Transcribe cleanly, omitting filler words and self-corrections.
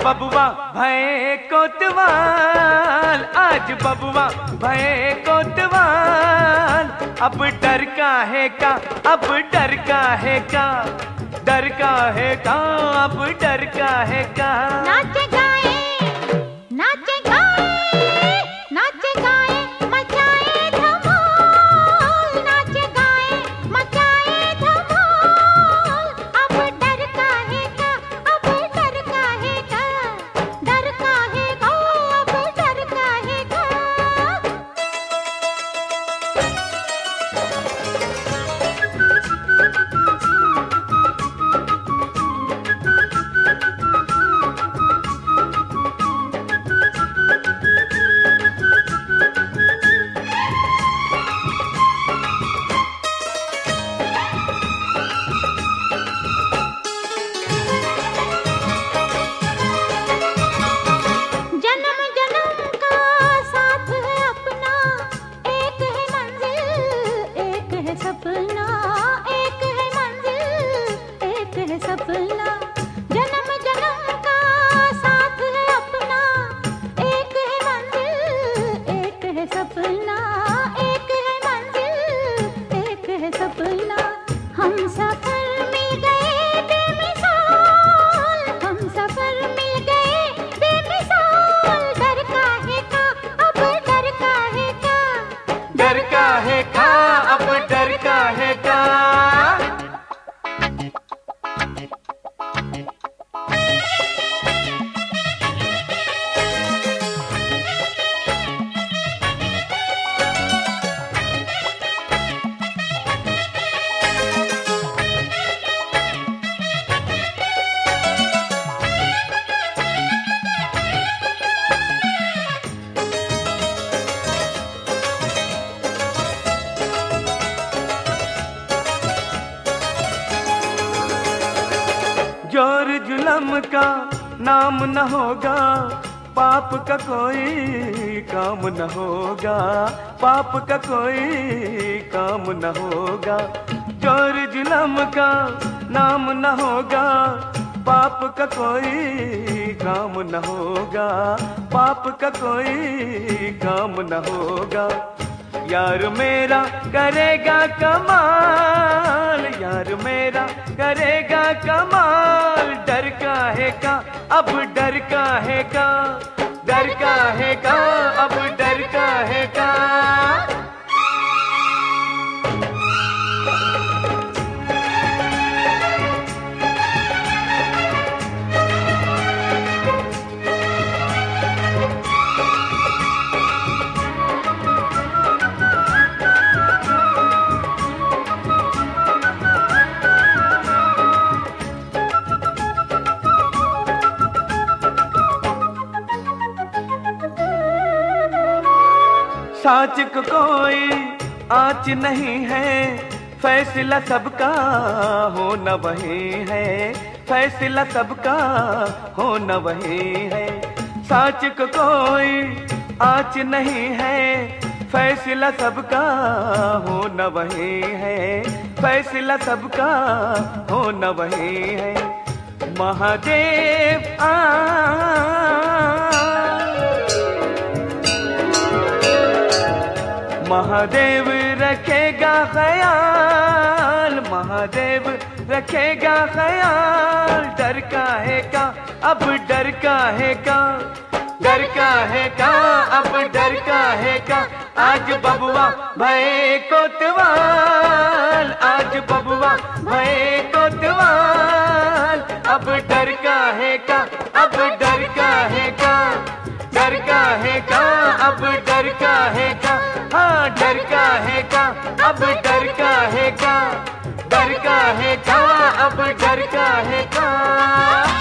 बबुआ भये कोतवाल, आज बबुआ भये कोतवाल। अब डर काहे का, अब डर काहे का, डर काहे का, अब डर काहे का। नाचे गाए, नाचे गाए, नाचे गाए, मचाए धमाल, नाचे गाए, मचाए धमाल। अब डर काहे का, अब डर काहे का, डर काहे का, अब डर काहे का। सपना एक है मंजिल, एक है सपना, जन्म जन्म का साथ है अपना। एक है मंजिल, एक है सपना, एक है मंजिल, एक है सपना। हम सफर मिल गए बेमिसाल, हम सफर मिल गए बेमिसाल। डर काहे का, अब डर काहे का, डर काहे का, अब डर काहे का। जोर जुलम का नाम न होगा, पाप का कोई काम न होगा, पाप का कोई काम न होगा। जोर जुलम का नाम न होगा, पाप का कोई काम न होगा, पाप का कोई काम न होगा। यार मेरा करेगा कमाल, यार मेरा करेगा कमाल। डर काहे का, अब डर काहे का, डर काहे का, अब डर काहे का। साच को कोई आँच नहीं है, फैसला सबका होना वही है, फैसला सबका होना वही है। साच को कोई आँच नहीं है, फैसला सबका होना वही है, फैसला सबका होना वही है। महादेव महादेव रखेगा ख्याल, महादेव रखेगा ख्याल। डर काहे का, अब डर काहे का, डर काहे का, अब डर काहे का। आज बबुआ भये कोतवाल, आज बबुआ भये कोतवाल। अब डर काहे का, अब डर काहे का, डर काहे का, अब डर काहे का। हाँ डर काहे का, अब डर काहे का, डर काहे का, अब डर काहे का।